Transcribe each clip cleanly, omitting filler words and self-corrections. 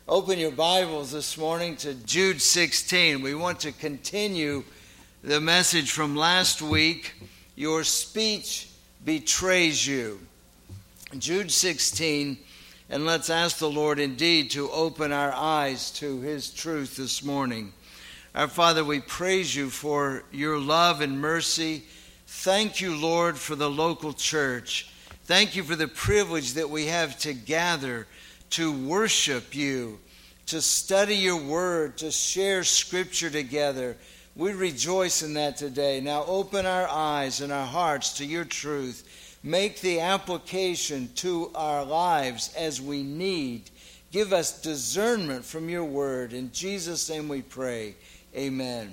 Open your Bibles this morning to Jude 16. We want to continue the message from last week, Your Speech Betrays You. Jude 16, and let's ask the Lord indeed to open our eyes to His truth this morning. Our Father, we praise You for Your love and mercy. Thank You, Lord, for the local church. Thank You for the privilege that we have to gather to worship You, to study Your word, to share Scripture together. We rejoice in that today. Now open our eyes and our hearts to Your truth. Make the application to our lives as we need. Give us discernment from Your word. In Jesus' name we pray. Amen.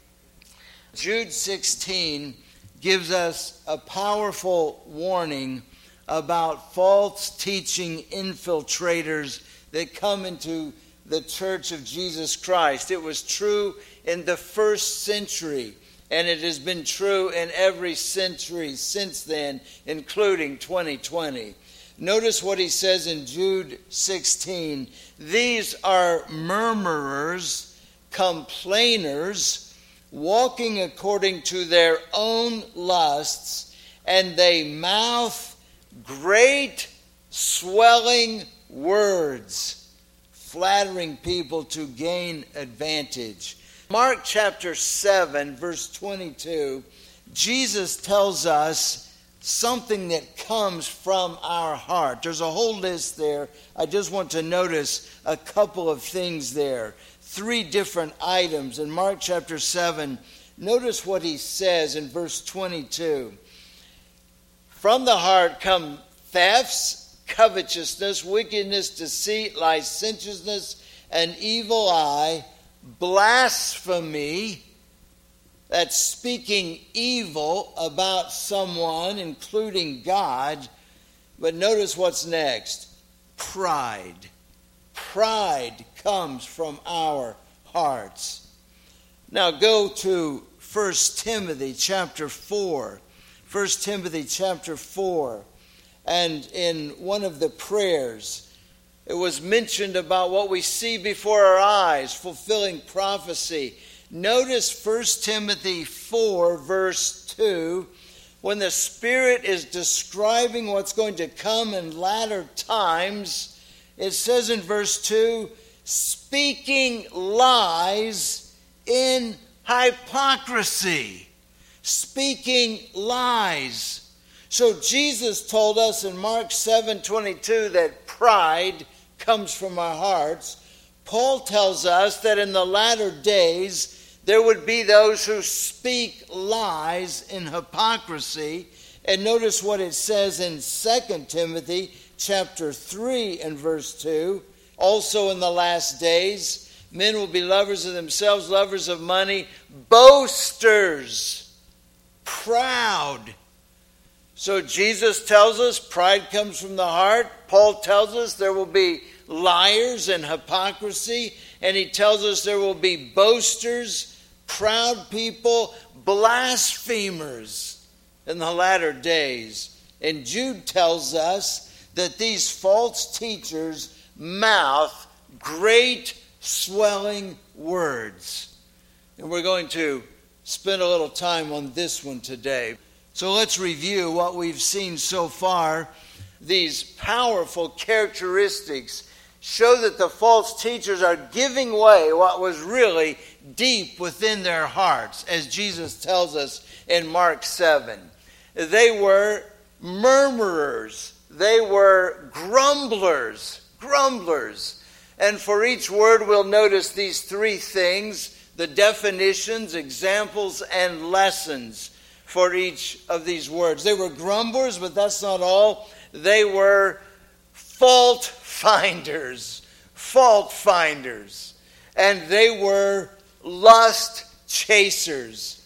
Jude 16 gives us a powerful warning about false teaching infiltrators that come into the church of Jesus Christ. It was true in the first century, and it has been true in every century since then, including 2020. Notice what he says in Jude 16. These are murmurers, complainers, walking according to their own lusts, and they mouth great swelling words, flattering people to gain advantage. Mark chapter 7, verse 22, Jesus tells us something that comes from our heart. There's a whole list there. I just want to notice a couple of things there. 3 different items in Mark chapter 7. Notice what he says in verse 22. From the heart come thefts, covetousness, wickedness, deceit, licentiousness, an evil eye, blasphemy, that's speaking evil about someone, including God. But notice what's next. Pride. Pride comes from our hearts. Now go to 1 Timothy chapter 4. 1 Timothy chapter 4. And in one of the prayers, it was mentioned about what we see before our eyes, fulfilling prophecy. Notice 1 Timothy 4, verse 2, when the Spirit is describing what's going to come in latter times. It says in verse 2, speaking lies in hypocrisy. Speaking lies. So Jesus told us in Mark 7:22 that pride comes from our hearts. Paul tells us that in the latter days there would be those who speak lies in hypocrisy. And notice what it says in 2 Timothy chapter 3 and verse 2. Also in the last days, men will be lovers of themselves, lovers of money, boasters, proud. So Jesus tells us pride comes from the heart. Paul tells us there will be liars and hypocrisy. And he tells us there will be boasters, proud people, blasphemers in the latter days. And Jude tells us that these false teachers mouth great swelling words. And we're going to spend a little time on this one today. So let's review what we've seen so far. These powerful characteristics show that the false teachers are giving way what was really deep within their hearts, as Jesus tells us in Mark 7. They were murmurers. They were grumblers. And for each word, we'll notice these 3 things: the definitions, examples, and lessons for each of these words. They were grumblers, but that's not all. They were fault finders. And they were lust chasers.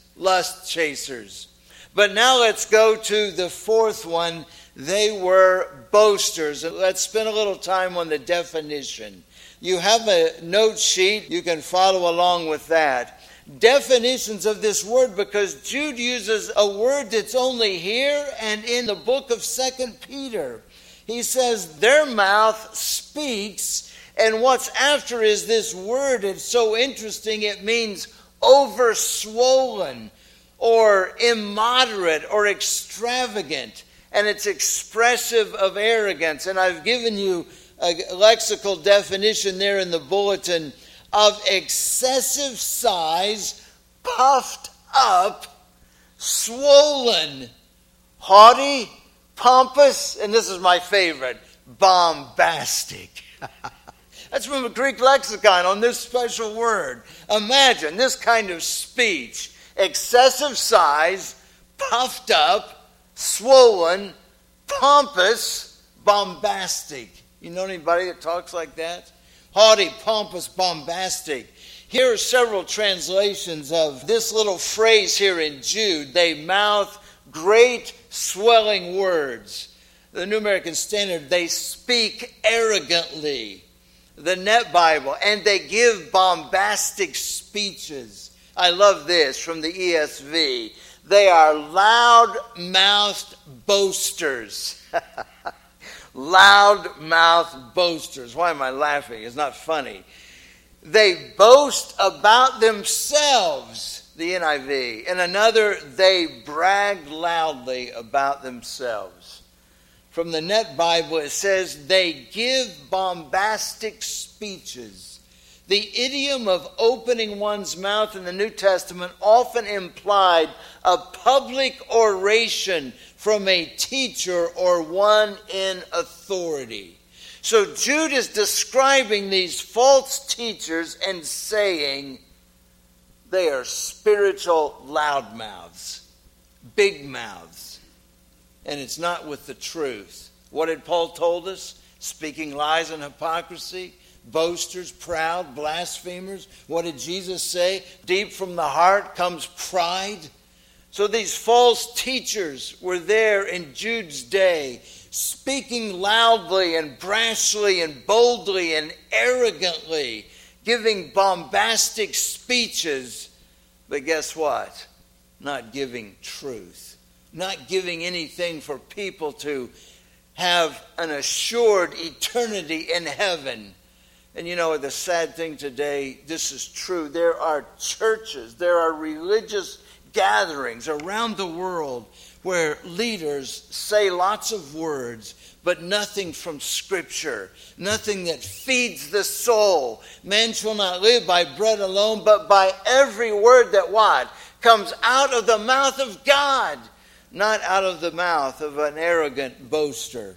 But now let's go to the 4th one. They were boasters. Let's spend a little time on the definition. You have a note sheet. You can follow along with that. Definitions of this word, because Jude uses a word that's only here and in the book of 2 Peter. He says, their mouth speaks And what's after is this word. It's so interesting. It means overswollen or immoderate or extravagant. And it's expressive of arrogance. And I've given you a lexical definition there in the bulletin of excessive size, puffed up, swollen, haughty, pompous, and this is my favorite, bombastic. That's from a Greek lexicon on this special word. Imagine this kind of speech. Excessive size, puffed up, swollen, pompous, bombastic. You know anybody that talks like that? Haughty, pompous, bombastic. Here are several translations of this little phrase here in Jude. They mouth great swelling words. The New American Standard, they speak arrogantly. The Net Bible, and they give bombastic speeches. I love this from the ESV. They are loud-mouthed boasters. Loud-mouthed boasters. Why am I laughing? It's not funny. They boast about themselves, the NIV. In another, they brag loudly about themselves. From the Net Bible, it says, they give bombastic speeches. The idiom of opening one's mouth in the New Testament often implied a public oration from a teacher or one in authority. So Jude is describing these false teachers and saying they are spiritual loudmouths, big mouths. And it's not with the truth. What did Paul told us? Speaking lies and hypocrisy, boasters, proud, blasphemers. What did Jesus say? Deep from the heart comes pride. So these false teachers were there in Jude's day, speaking loudly and brashly and boldly and arrogantly, giving bombastic speeches. But guess what? Not giving truth. Not giving anything for people to have an assured eternity in heaven. And you know, the sad thing today, this is true. There are churches, there are religious gatherings around the world where leaders say lots of words, but nothing from Scripture, nothing that feeds the soul. Man shall not live by bread alone, but by every word that what? Comes out of the mouth of God. Not out of the mouth of an arrogant boaster.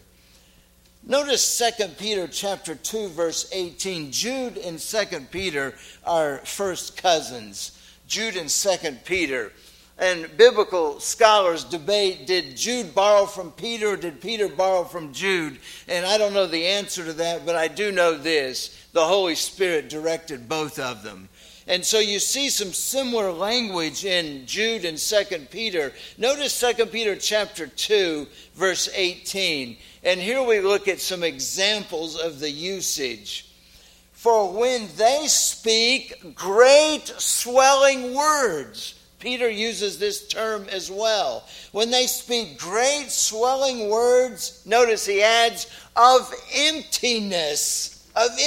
Notice 2 Peter chapter 2, verse 18. Jude and 2 Peter are first cousins. Jude and 2 Peter. And biblical scholars debate, did Jude borrow from Peter or did Peter borrow from Jude? And I don't know the answer to that, but I do know this. The Holy Spirit directed both of them. And so you see some similar language in Jude and 2 Peter. Notice 2 Peter chapter 2, verse 18. And here we look at some examples of the usage. For when they speak great swelling words, Peter uses this term as well. When they speak great swelling words, notice he adds, of emptiness.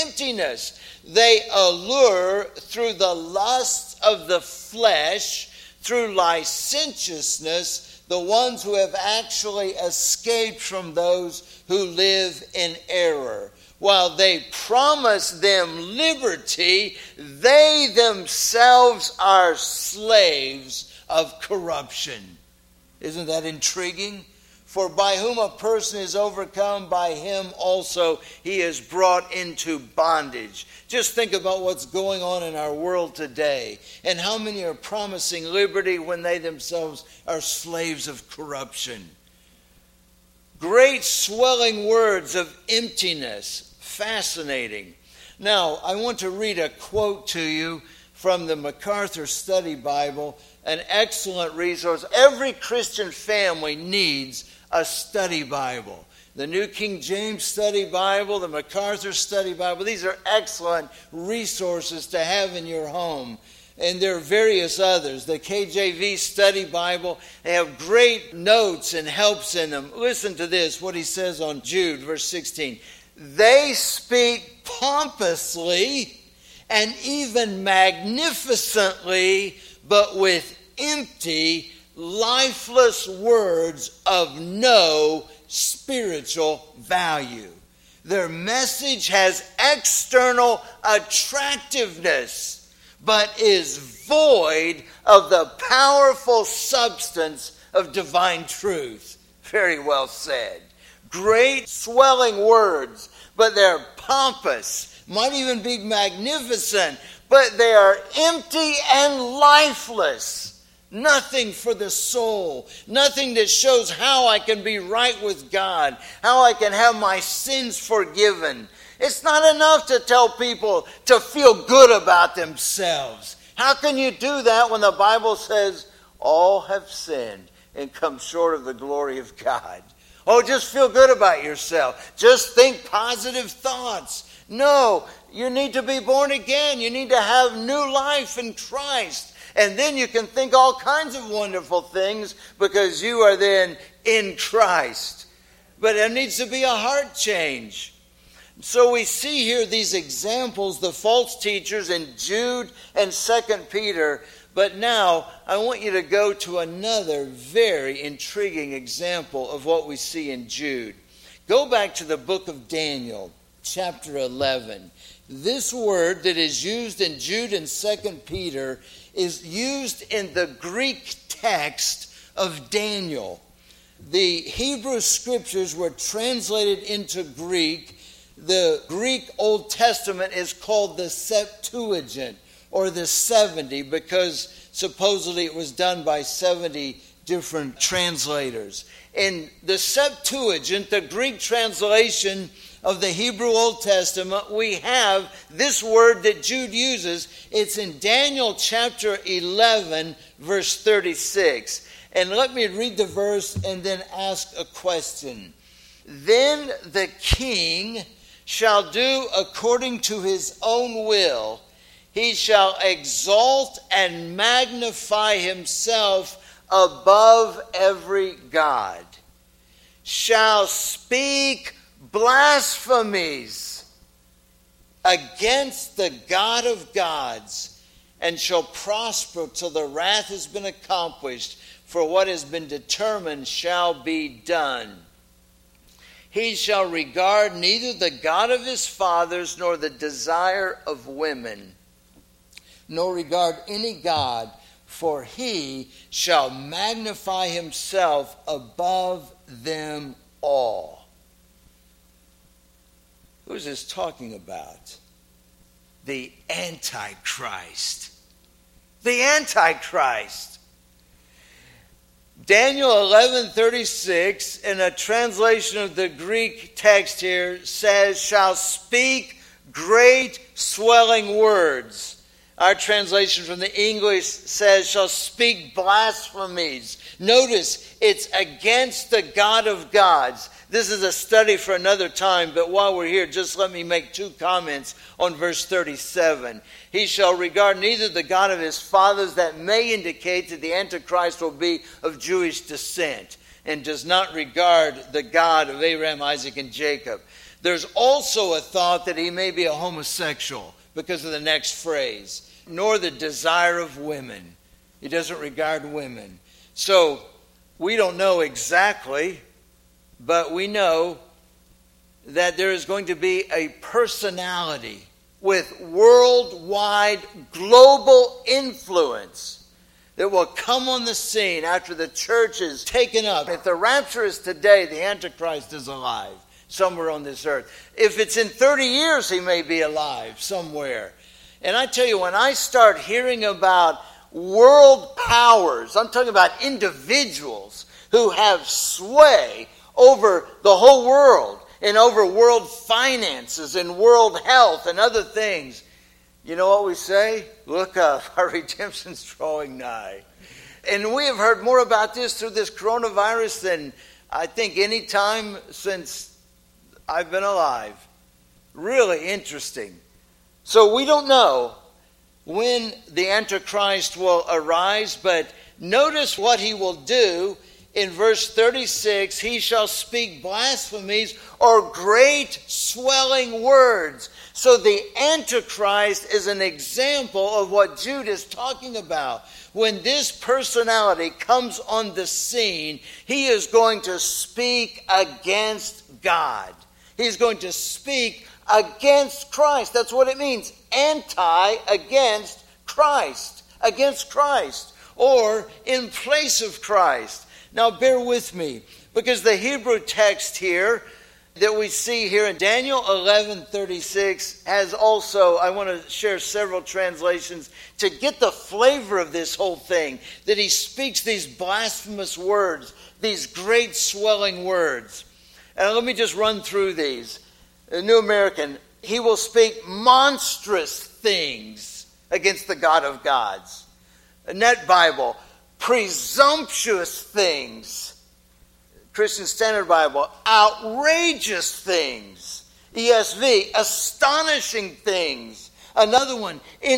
They allure through the lust of the flesh, through licentiousness, the ones who have actually escaped from those who live in error. While they promise them liberty, they themselves are slaves of corruption. Isn't that intriguing? For by whom a person is overcome, by him also he is brought into bondage. Just think about what's going on in our world today, and how many are promising liberty when they themselves are slaves of corruption. Great swelling words of emptiness. Fascinating. Now, I want to read a quote to you from the MacArthur Study Bible, an excellent resource. Every Christian family needs a study Bible. The New King James Study Bible, the MacArthur Study Bible, these are excellent resources to have in your home. And there are various others. The KJV Study Bible, they have great notes and helps in them. Listen to this, what he says on Jude, verse 16. They speak pompously and even magnificently, but with empty, lifeless words of no spiritual value. Their message has external attractiveness, but is void of the powerful substance of divine truth. Very well said. Great swelling words, but they're pompous, might even be magnificent, but they are empty and lifeless. Nothing for the soul. Nothing that shows how I can be right with God, how I can have my sins forgiven. It's not enough to tell people to feel good about themselves. How can you do that when the Bible says all have sinned and come short of the glory of God? Oh, just feel good about yourself. Just think positive thoughts. No, you need to be born again. You need to have new life in Christ. And then you can think all kinds of wonderful things because you are then in Christ. But there needs to be a heart change. So we see here these examples, the false teachers in Jude and 2 Peter. But now I want you to go to another very intriguing example of what we see in Jude. Go back to the book of Daniel, chapter 11. This word that is used in Jude and 2 Peter is used in the Greek text of Daniel. The Hebrew scriptures were translated into Greek. The Greek Old Testament is called the Septuagint, or the 70, because supposedly it was done by 70 different translators. In the Septuagint, the Greek translation of the Hebrew Old Testament, we have this word that Jude uses. It's in Daniel chapter 11, verse 36. And let me read the verse and then ask a question. Then the king shall do according to his own will. He shall exalt and magnify himself above every god. Shall speak blasphemies against the God of gods, and shall prosper till the wrath has been accomplished, for what has been determined shall be done. He shall regard neither the God of his fathers, nor the desire of women, nor regard any God, for he shall magnify himself above them all. Who's this talking about? The Antichrist. The Antichrist. Daniel 11:36, in a translation of the Greek text here, says, shall speak great swelling words. Our translation from the English says, shall speak blasphemies. Notice, it's against the God of gods. This is a study for another time, but while we're here, just let me make two comments on verse 37. He shall regard neither the God of his fathers. That may indicate that the Antichrist will be of Jewish descent and does not regard the God of Abraham, Isaac, and Jacob. There's also a thought that he may be a homosexual because of the next phrase. Nor the desire of women. He doesn't regard women. So we don't know exactly, but we know that there is going to be a personality with worldwide, global influence that will come on the scene after the church is taken up. If the rapture is today, the Antichrist is alive somewhere on this earth. If it's in 30 years, he may be alive somewhere. And I tell you, when I start hearing about world powers, I'm talking about individuals who have sway over the whole world and over world finances and world health and other things. You know what we say? Look up, our redemption's drawing nigh. And we have heard more about this through this coronavirus than I think any time since I've been alive. Really interesting. So we don't know when the Antichrist will arise, but notice what he will do in verse 36, he shall speak blasphemies or great swelling words. So the Antichrist is an example of what Jude is talking about. When this personality comes on the scene, he is going to speak against God. He's going to speak against Christ. That's what it means. Anti against Christ. Against Christ. Or in place of Christ. Now bear with me, because the Hebrew text here that we see here in Daniel 11:36 has also, I want to share several translations to get the flavor of this whole thing, that he speaks these blasphemous words, these great swelling words. And let me just run through these. The New American, he will speak monstrous things against the God of gods. A Net Bible, presumptuous things. Christian Standard Bible, outrageous things. ESV, astonishing things. Another one,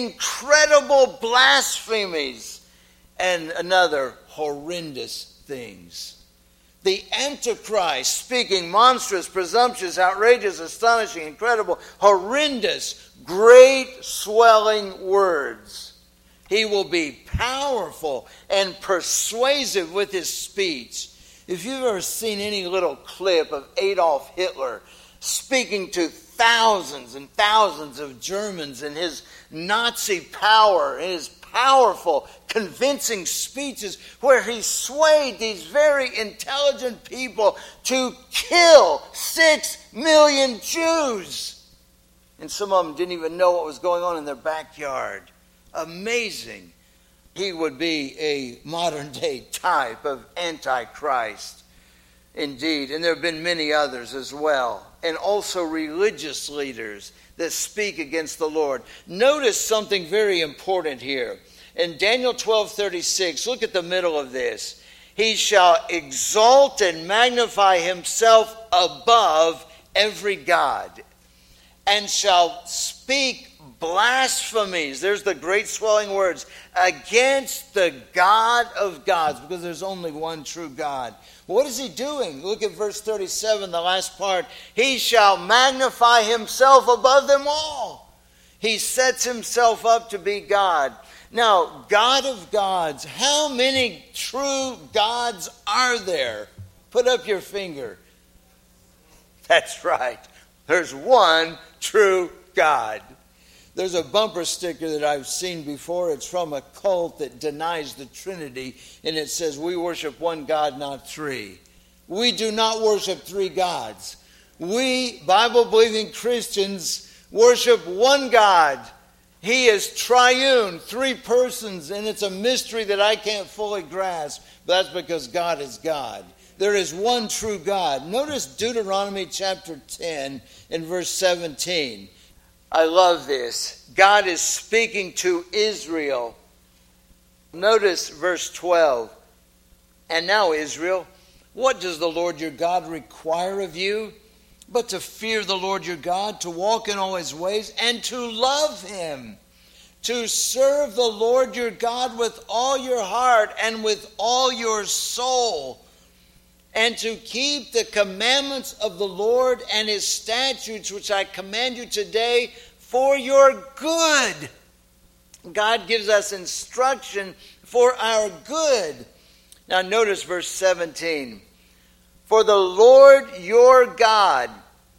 incredible blasphemies. And another, horrendous things. The Antichrist speaking monstrous, presumptuous, outrageous, astonishing, incredible, horrendous, great swelling words. He will be powerful and persuasive with his speech. If you've ever seen any little clip of Adolf Hitler speaking to thousands and thousands of Germans in his Nazi power, in his powerful, convincing speeches where he swayed these very intelligent people to kill 6 million Jews. And some of them didn't even know what was going on in their backyard. Amazing. He would be a modern day type of Antichrist. Indeed. And there have been many others as well. And also religious leaders that speak against the Lord. Notice something very important here. In Daniel 12:36, look at the middle of this. He shall exalt and magnify himself above every god, and shall speak blasphemies, there's the great swelling words, against the God of gods, because there's only one true God. What is he doing? Look at verse 37, the last part. He shall magnify himself above them all. He sets himself up to be God. Now, God of gods, how many true gods are there? Put up your finger. That's right. There's one true God. There's a bumper sticker that I've seen before. It's from a cult that denies the Trinity, and it says, we worship one God, not three. We do not worship three gods. We, Bible-believing Christians, worship one God. He is triune, three persons, and it's a mystery that I can't fully grasp, but that's because God is God. There is one true God. Notice Deuteronomy chapter 10 and verse 17. I love this. God is speaking to Israel. Notice verse 12. And now, Israel, what does the Lord your God require of you? But to fear the Lord your God, to walk in all his ways, and to love him. To serve the Lord your God with all your heart and with all your soul. And to keep the commandments of the Lord and his statutes, which I command you today, for your good. God gives us instruction for our good. Now notice verse 17. For the Lord your God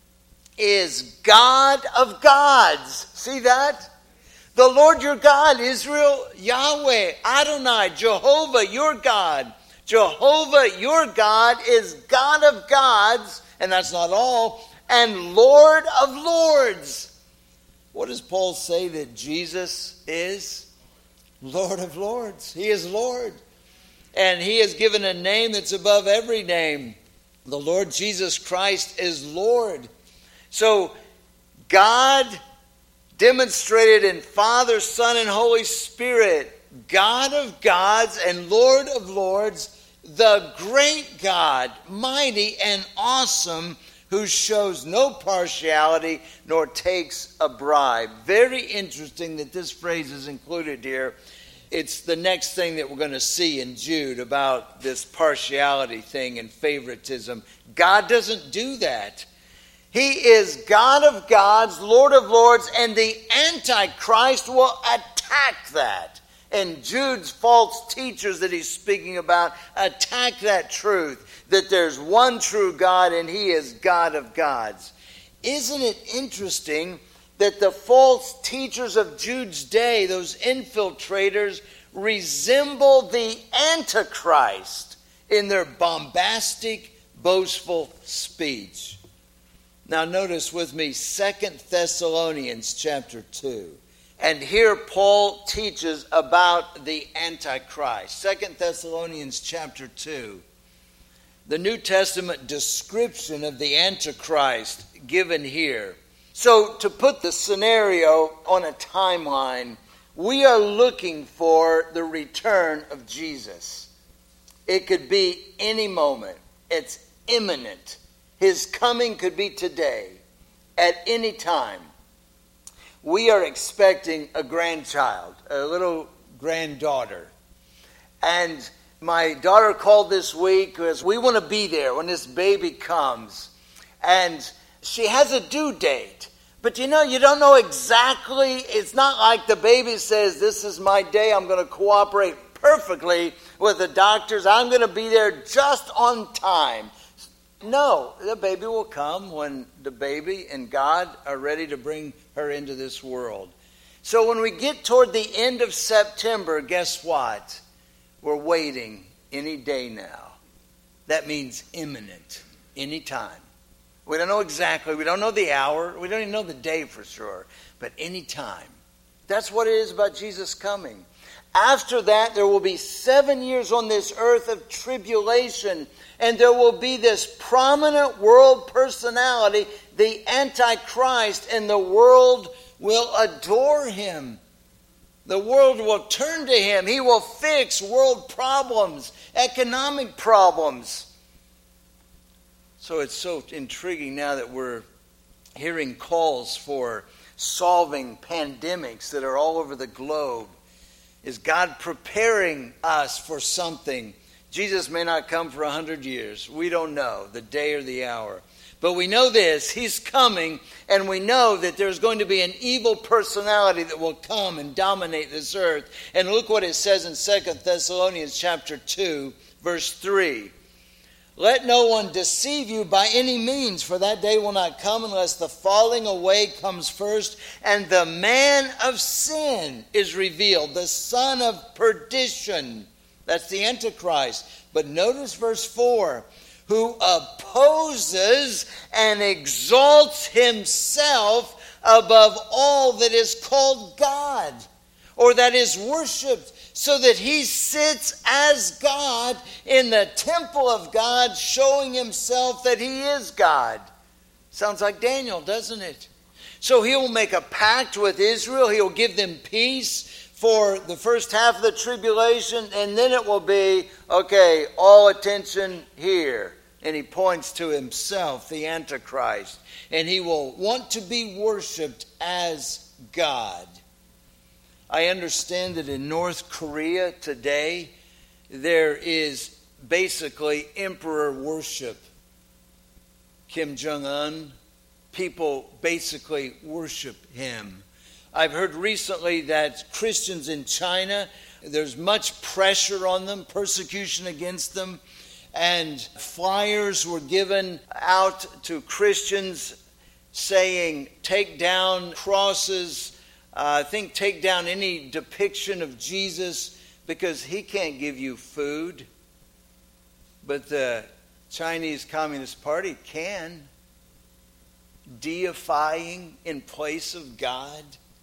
is God of gods. See that? The Lord your God, Israel, Yahweh, Adonai, Jehovah your God. Jehovah your God is God of gods, and that's not all, and Lord of lords. What does Paul say that Jesus is? Lord of lords. He is Lord. And he has given a name that's above every name. The Lord Jesus Christ is Lord. So God demonstrated in Father, Son, and Holy Spirit, God of gods and Lord of lords, the great God, mighty and awesome, who shows no partiality nor takes a bribe. Very interesting that this phrase is included here. It's the next thing that we're going to see in Jude about this partiality thing and favoritism. God doesn't do that. He is God of gods, Lord of lords, and the Antichrist will attack that. And Jude's false teachers that he's speaking about attack that truth, that there's one true God and he is God of gods. Isn't it interesting that the false teachers of Jude's day, those infiltrators, resemble the Antichrist in their bombastic, boastful speech? Now notice with me 2 Thessalonians chapter 2. And here Paul teaches about the Antichrist. 2 Thessalonians chapter 2. The New Testament description of the Antichrist given here. So to put the scenario on a timeline, we are looking for the return of Jesus. It could be any moment. It's imminent. His coming could be today, at any time. We are expecting a grandchild, a little granddaughter. And my daughter called this week because we want to be there when this baby comes. And she has a due date. But you don't know exactly. It's not like the baby says, this is my day. I'm going to cooperate perfectly with the doctors. I'm going to be there just on time. No, the baby will come when the baby and God are ready to bring her into this world. So when we get toward the end of September, guess what? We're waiting any day now. That means imminent, any time. We don't know exactly. We don't know the hour. We don't even know the day for sure. But any time. That's what it is about Jesus coming. After that, there will be 7 years on this earth of tribulation. And there will be this prominent world personality, the Antichrist, and the world will adore him. The world will turn to him. He will fix world problems, economic problems. So it's so intriguing now that we're hearing calls for solving pandemics that are all over the globe. Is God preparing us for something? Jesus may not come for 100 years. We don't know the day or the hour. But we know this, he's coming, and we know that there's going to be an evil personality that will come and dominate this earth. And look what it says in 2 Thessalonians chapter 2, verse 3. Let no one deceive you by any means, for that day will not come unless the falling away comes first, and the man of sin is revealed, the son of perdition. That's the Antichrist. But notice verse 4. Who opposes and exalts himself above all that is called God, or that is worshipped, so that he sits as God in the temple of God, showing himself that he is God. Sounds like Daniel, doesn't it? So he will make a pact with Israel. He'll give them peace for the first half of the tribulation, and then it will be, okay, all attention here. And he points to himself, the Antichrist, and he will want to be worshipped as God. I understand that in North Korea today, there is basically emperor worship. Kim Jong-un, people basically worship him. I've heard recently that Christians in China, there's much pressure on them, persecution against them, and flyers were given out to Christians saying, take down crosses, take down any depiction of Jesus, because he can't give you food. But the Chinese Communist Party can, deifying in place of God.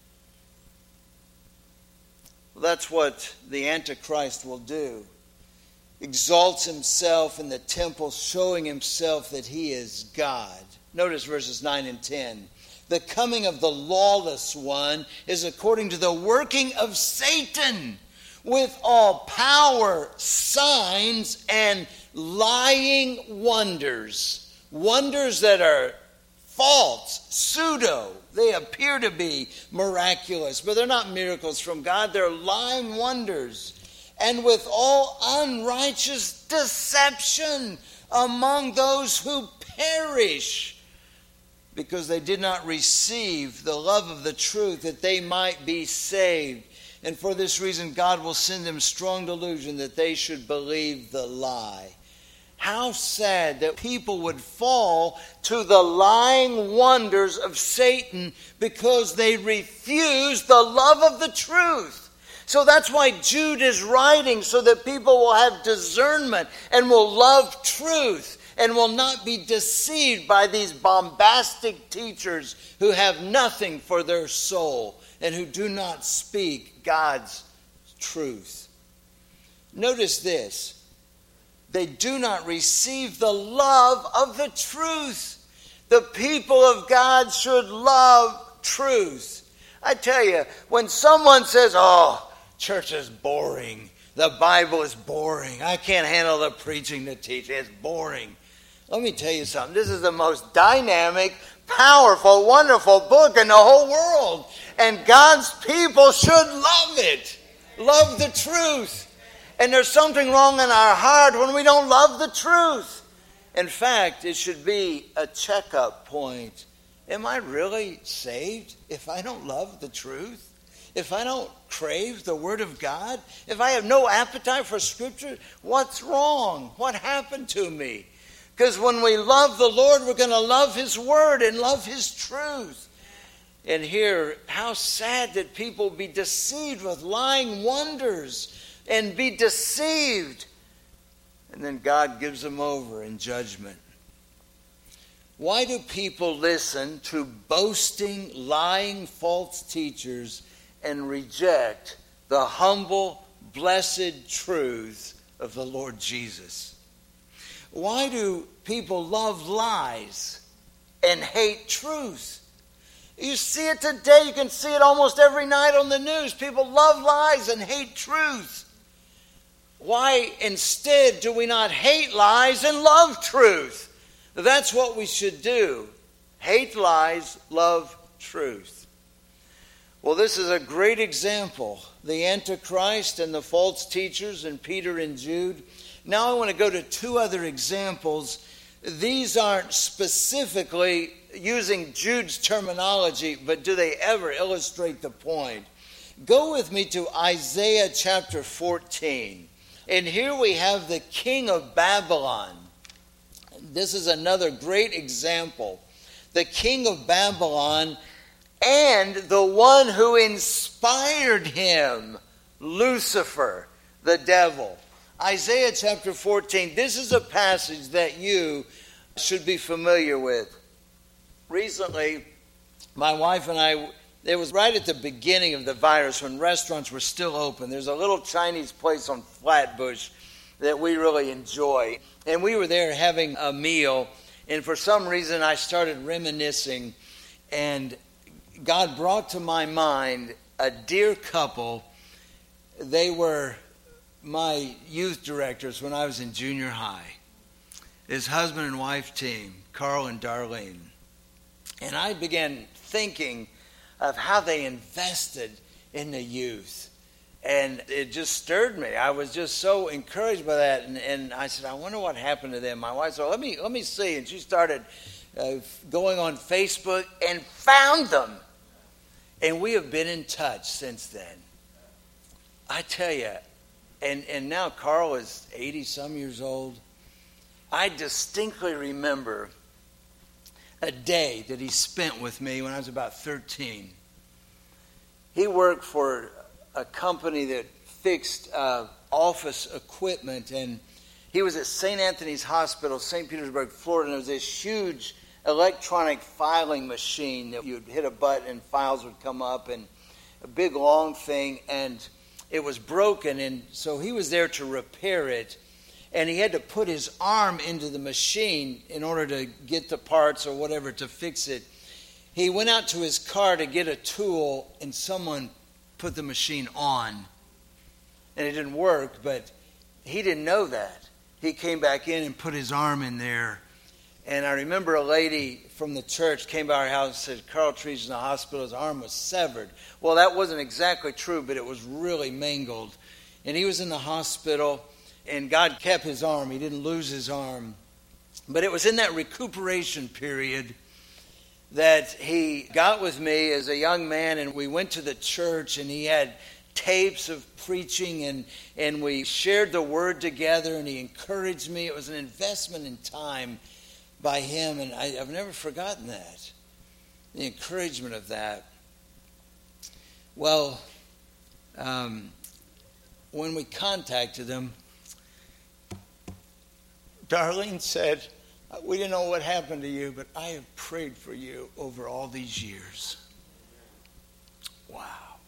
That's what the Antichrist will do. Exalts himself in the temple, showing himself that he is God. Notice verses 9 and 10. The coming of the lawless one is according to the working of Satan, with all power, signs, and lying wonders. Wonders that are false, pseudo, They appear to be miraculous, but they're not miracles from God. They're lying wonders. And with all unrighteous deception among those who perish, because they did not receive the love of the truth that they might be saved. And for this reason, God will send them strong delusion that they should believe the lie. How sad that people would fall to the lying wonders of Satan because they refuse the love of the truth. So that's why Jude is writing, so that people will have discernment and will love truth and will not be deceived by these bombastic teachers who have nothing for their soul and who do not speak God's truth. Notice this. They do not receive the love of the truth. The people of God should love truth. I tell you, when someone says, "Oh, church is boring. The Bible is boring. I can't handle the preaching, the teaching. It's boring." Let me tell you something. This is the most dynamic, powerful, wonderful book in the whole world. And God's people should love it. Love the truth. And there's something wrong in our heart when we don't love the truth. In fact, it should be a checkup point. Am I really saved if I don't love the truth? If I don't crave the Word of God? If I have no appetite for Scripture? What's wrong? What happened to me? Because when we love the Lord, we're going to love His Word and love His truth. And here, how sad that people be deceived with lying wonders and be deceived. And then God gives them over in judgment. Why do people listen to boasting, lying, false teachers and reject the humble, blessed truth of the Lord Jesus? Why do people love lies and hate truth? You see it today. You can see it almost every night on the news. People love lies and hate truth. Why instead do we not hate lies and love truth? That's what we should do. Hate lies, love truth. Well, this is a great example. The Antichrist and the false teachers and Peter and Jude. Now I want to go to two other examples. These aren't specifically using Jude's terminology, but do they ever illustrate the point? Go with me to Isaiah chapter 14. And here we have the king of Babylon. This is another great example. The king of Babylon and the one who inspired him, Lucifer, the devil. Isaiah chapter 14. This is a passage that you should be familiar with. Recently, my wife and I, it was right at the beginning of the virus when restaurants were still open. There's a little Chinese place on Flatbush that we really enjoy. And we were there having a meal, and for some reason I started reminiscing, and God brought to my mind a dear couple. They were my youth directors when I was in junior high. His husband and wife team, Carl and Darlene. And I began thinking of how they invested in the youth. And it just stirred me. I was just so encouraged by that. And I said, I wonder what happened to them. My wife said, let me see. And she started going on Facebook and found them. And we have been in touch since then. I tell you, and now Carl is 80-some years old. I distinctly remember a day that he spent with me when I was about 13. He worked for a company that fixed office equipment, and he was at St. Anthony's Hospital, St. Petersburg, Florida, and there was this huge electronic filing machine that you'd hit a button and files would come up, and a big long thing, and it was broken, and so he was there to repair it, and he had to put his arm into the machine in order to get the parts or whatever to fix it. He went out to his car to get a tool, and someone put the machine on. And it didn't work, but he didn't know that. He came back in and put his arm in there. And I remember a lady from the church came by our house and said, Carl Trees in the hospital, his arm was severed. Well, that wasn't exactly true, but it was really mangled. And he was in the hospital, and God kept his arm. He didn't lose his arm. But it was in that recuperation period that he got with me as a young man, and we went to the church, and he had tapes of preaching, and we shared the word together, and he encouraged me. It was an investment in time by him, and I've never forgotten that, the encouragement of that. Well, when we contacted him, Darlene said, we didn't know what happened to you, but I have prayed for you over all these years. Wow.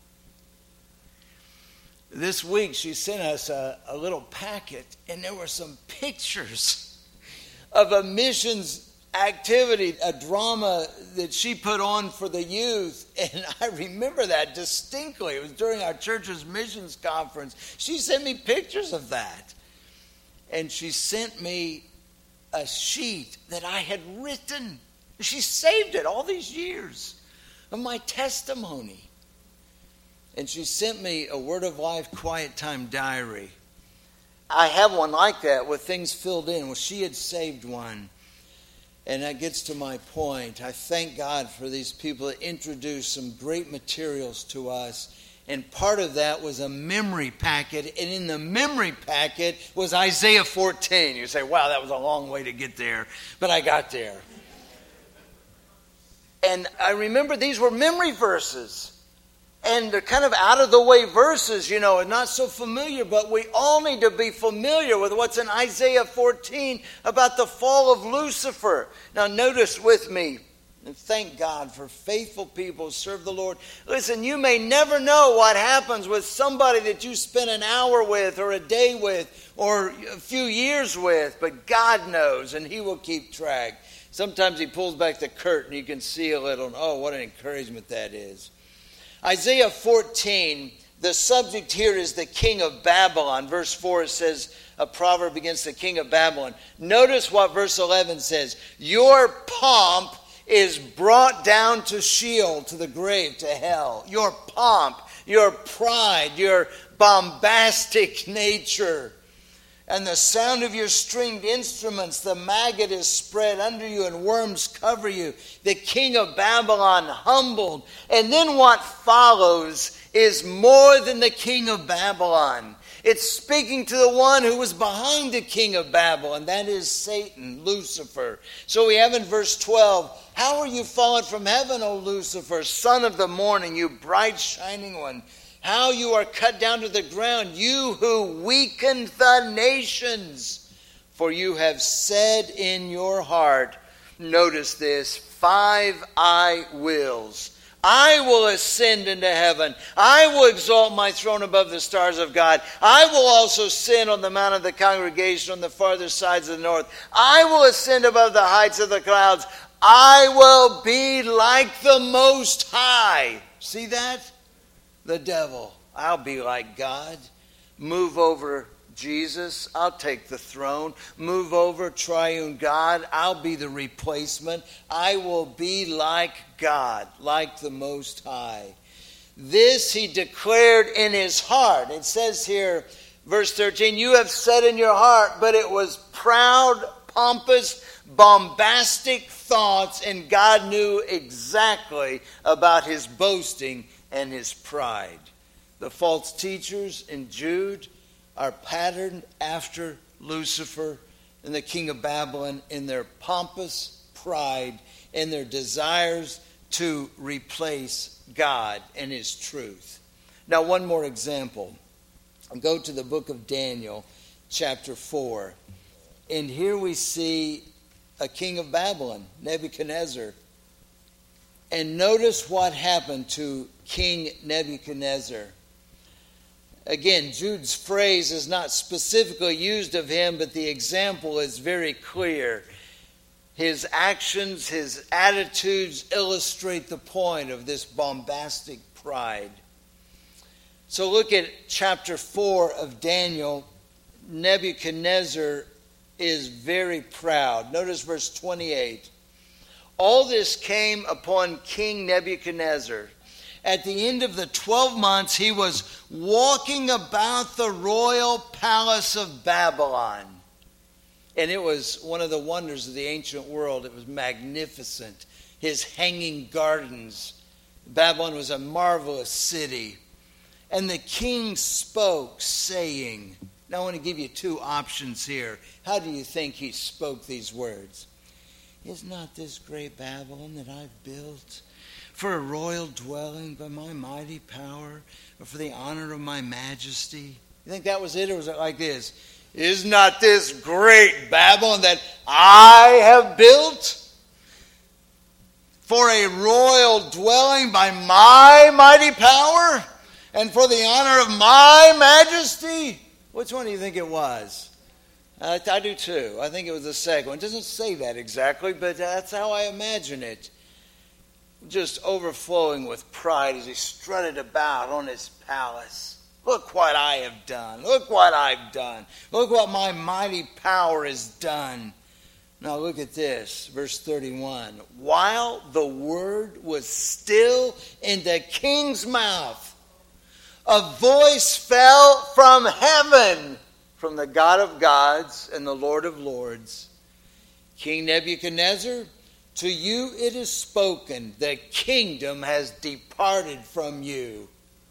This week she sent us a little packet, and there were some pictures of a missions activity, a drama that she put on for the youth. And I remember that distinctly. It was during our church's missions conference. She sent me pictures of that. And she sent me a sheet that I had written. She saved it all these years of my testimony. And she sent me a Word of Life Quiet Time diary. I have one like that with things filled in. Well, she had saved one. And that gets to my point. I thank God for these people that introduced some great materials to us. And part of that was a memory packet. And in the memory packet was Isaiah 14. You say, wow, that was a long way to get there. But I got there. And I remember these were memory verses. And they're kind of out-of-the-way verses, you know, and not so familiar, but we all need to be familiar with what's in Isaiah 14 about the fall of Lucifer. Now, notice with me, and thank God for faithful people who serve the Lord. Listen, you may never know what happens with somebody that you spend an hour with or a day with or a few years with, but God knows, and He will keep track. Sometimes He pulls back the curtain, you can see a little, oh, what an encouragement that is. Isaiah 14, the subject here is the king of Babylon. Verse 4, it says, a proverb against the king of Babylon. Notice what verse 11 says. Your pomp is brought down to Sheol, to the grave, to hell. Your pomp, your pride, your bombastic nature, and the sound of your stringed instruments, the maggot is spread under you and worms cover you. The king of Babylon humbled. And then what follows is more than the king of Babylon. It's speaking to the one who was behind the king of Babylon. That is Satan, Lucifer. So we have in verse 12, how are you fallen from heaven, O Lucifer, son of the morning, you bright shining one? How you are cut down to the ground, you who weakened the nations. For you have said in your heart, notice this, 5 I wills. I will ascend into heaven. I will exalt my throne above the stars of God. I will also sit on the mount of the congregation on the farther sides of the north. I will ascend above the heights of the clouds. I will be like the Most High. See that? The devil. I'll be like God. Move over Jesus. I'll take the throne. Move over triune God. I'll be the replacement. I will be like God, like the Most High. This he declared in his heart. It says here, verse 13, you have said in your heart, but it was proud, pompous, bombastic thoughts, and God knew exactly about his boasting and his pride. The false teachers in Jude are patterned after Lucifer and the king of Babylon in their pompous pride and their desires to replace God and his truth. Now, one more example. Go to the book of Daniel, chapter 4. And here we see a king of Babylon, Nebuchadnezzar. And notice what happened to King Nebuchadnezzar. Again, Jude's phrase is not specifically used of him, but the example is very clear. His actions, his attitudes illustrate the point of this bombastic pride. So look at chapter 4 of Daniel. Nebuchadnezzar is very proud. Notice verse 28. All this came upon King Nebuchadnezzar. At the end of the 12 months, he was walking about the royal palace of Babylon. And it was one of the wonders of the ancient world. It was magnificent. His hanging gardens. Babylon was a marvelous city. And the king spoke, saying, now I want to give you two options here. How do you think he spoke these words? Is not this great Babylon that I've built for a royal dwelling by my mighty power, or for the honor of my majesty? You think that was it, or was it like this? Is not this great Babylon that I have built for a royal dwelling by my mighty power, and for the honor of my majesty? Which one do you think it was? I do too. I think it was the second one. It doesn't say that exactly, but that's how I imagine it. Just overflowing with pride as he strutted about on his palace. Look what I have done. Look what I've done. Look what my mighty power has done. Now look at this, verse 31. While the word was still in the king's mouth, a voice fell from heaven, from the God of gods and the Lord of lords. King Nebuchadnezzar, to you it is spoken, the kingdom has departed from you.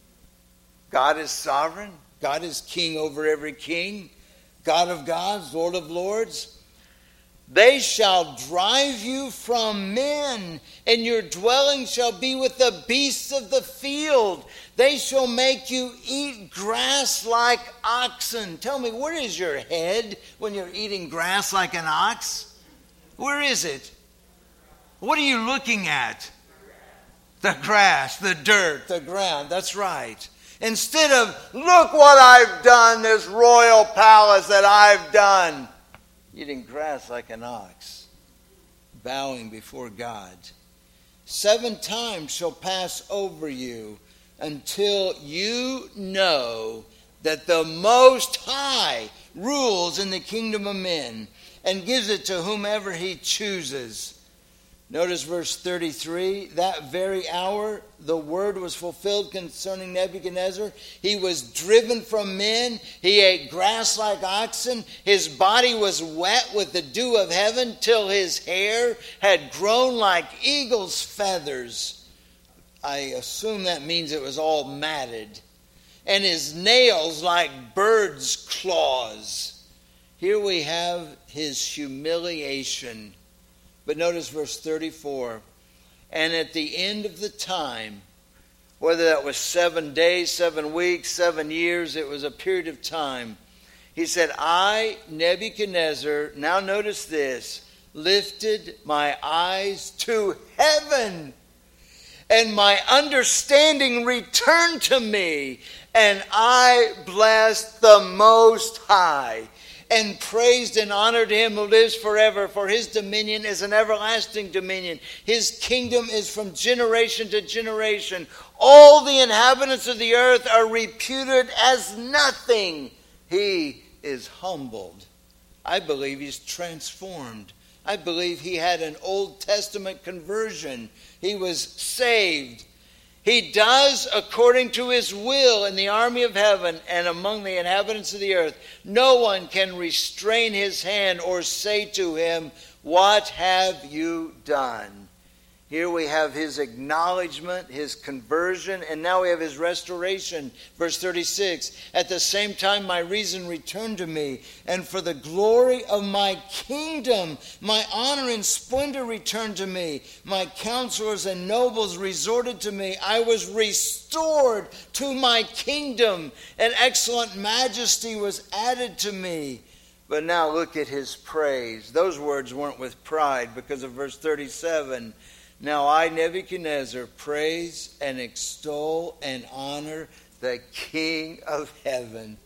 God is sovereign. God is king over every king. God of gods, Lord of lords. They shall drive you from men, and your dwelling shall be with the beasts of the field. They shall make you eat grass like oxen. Tell me, where is your head when you're eating grass like an ox? Where is it? What are you looking at? The grass, the dirt, the ground. That's right. Instead of, look what I've done, this royal palace that I've done. Eating grass like an ox, bowing before God. 7 times shall pass over you until you know that the Most High rules in the kingdom of men and gives it to whomever he chooses. Notice verse 33. That very hour the word was fulfilled concerning Nebuchadnezzar. He was driven from men. He ate grass like oxen. His body was wet with the dew of heaven till his hair had grown like eagle's feathers. I assume that means it was all matted. And his nails like birds' claws. Here we have his humiliation. But notice verse 34. And at the end of the time, whether that was 7 days, 7 weeks, 7 years, it was a period of time. He said, I, Nebuchadnezzar, now notice this, lifted my eyes to heaven, and my understanding returned to me, and I blessed the Most High, and praised and honored him who lives forever, for his dominion is an everlasting dominion. His kingdom is from generation to generation. All the inhabitants of the earth are reputed as nothing. He is humbled. I believe he's transformed. I believe he had an Old Testament conversion. He was saved. He does according to his will in the army of heaven and among the inhabitants of the earth. No one can restrain his hand or say to him, what have you done? Here we have his acknowledgement, his conversion, and now we have his restoration. Verse 36, at the same time my reason returned to me, and for the glory of my kingdom, my honor and splendor returned to me. My counselors and nobles resorted to me. I was restored to my kingdom, and excellent majesty was added to me. But now look at his praise. Those words weren't with pride because of verse 37. Now I, Nebuchadnezzar, praise and extol and honor the King of heaven,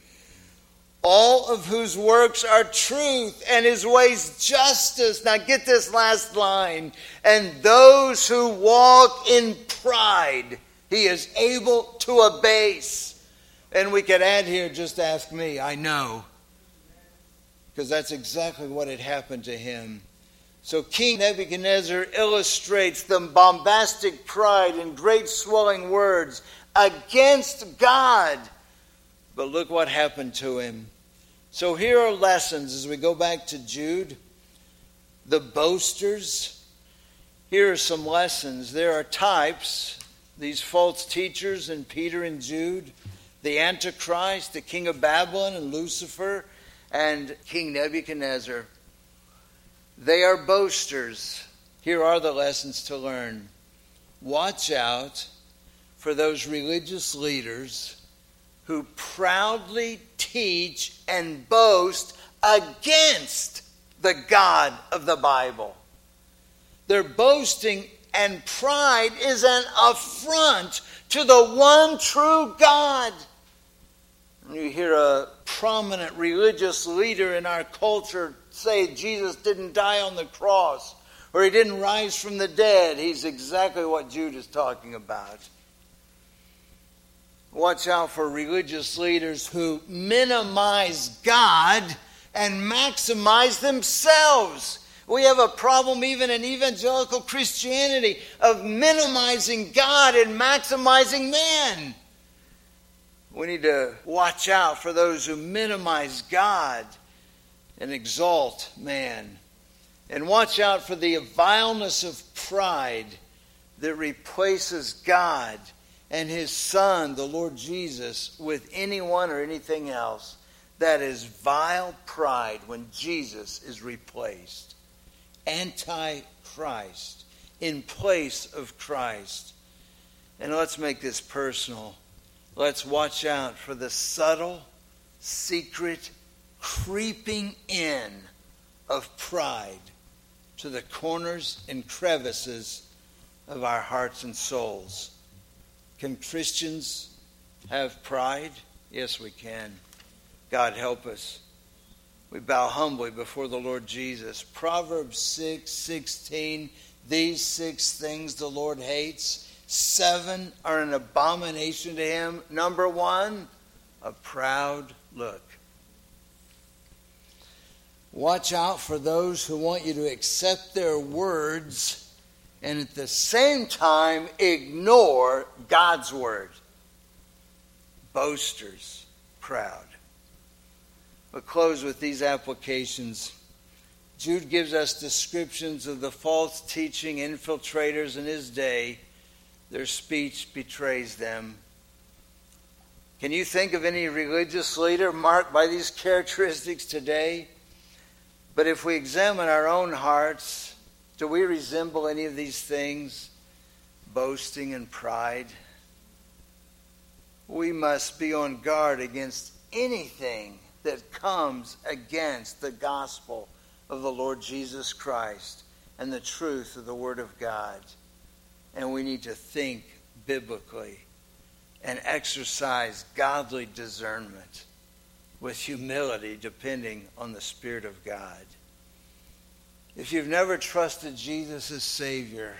all of whose works are truth and his ways justice. Now get this last line. And those who walk in pride, he is able to abase. And we could add here, just ask me, I know. Because that's exactly what had happened to him. So King Nebuchadnezzar illustrates the bombastic pride and great swelling words against God. But look what happened to him. So here are lessons as we go back to Jude. The boasters. Here are some lessons. There are types, these false teachers in Peter and Jude, the Antichrist, the king of Babylon and Lucifer, and King Nebuchadnezzar. They are boasters. Here are the lessons to learn. Watch out for those religious leaders who proudly teach and boast against the God of the Bible. Their boasting and pride is an affront to the one true God. You hear a prominent religious leader in our culture say Jesus didn't die on the cross or he didn't rise from the dead. He's exactly what Jude is talking about. Watch out for religious leaders who minimize God and maximize themselves. We have a problem even in evangelical Christianity of minimizing God and maximizing man. We need to watch out for those who minimize God and exalt man. And watch out for the vileness of pride that replaces God and his Son, the Lord Jesus, with anyone or anything else. That is vile pride when Jesus is replaced. Anti-Christ in place of Christ. And let's make this personal. Let's watch out for the subtle, secret, creeping in of pride to the corners and crevices of our hearts and souls. Can Christians have pride? Yes, we can. God help us. We bow humbly before the Lord Jesus. Proverbs 6:16, these 6 things the Lord hates. 7 are an abomination to him. Number 1, a proud look. Watch out for those who want you to accept their words and at the same time ignore God's word. Boasters, proud. We'll close with these applications. Jude gives us descriptions of the false teaching infiltrators in his day. Their speech betrays them. Can you think of any religious leader marked by these characteristics today? But if we examine our own hearts, do we resemble any of these things? Boasting and pride. We must be on guard against anything that comes against the gospel of the Lord Jesus Christ and the truth of the Word of God. And we need to think biblically and exercise godly discernment with humility, depending on the Spirit of God. If you've never trusted Jesus as Savior,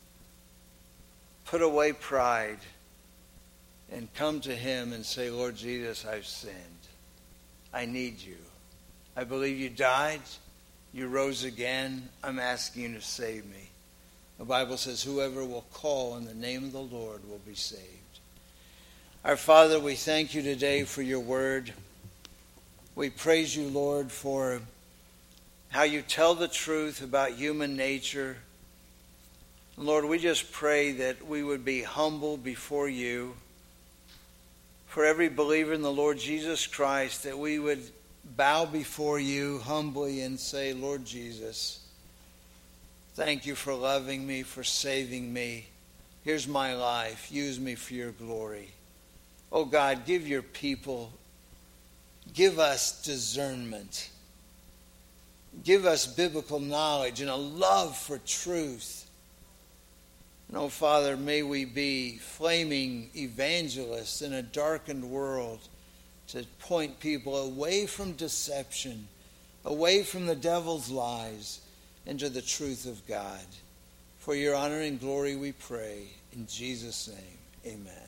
put away pride and come to him and say, Lord Jesus, I've sinned. I need you. I believe you died. You rose again. I'm asking you to save me. The Bible says, whoever will call on the name of the Lord will be saved. Our Father, we thank you today for your word. We praise you, Lord, for how you tell the truth about human nature. Lord, we just pray that we would be humble before you. For every believer in the Lord Jesus Christ, that we would bow before you humbly and say, Lord Jesus, thank you for loving me, for saving me. Here's my life. Use me for your glory. Oh God, give your people, give us discernment. Give us biblical knowledge and a love for truth. And oh Father, may we be flaming evangelists in a darkened world to point people away from deception, away from the devil's lies, and to the truth of God. For your honor and glory we pray. In Jesus' name, amen.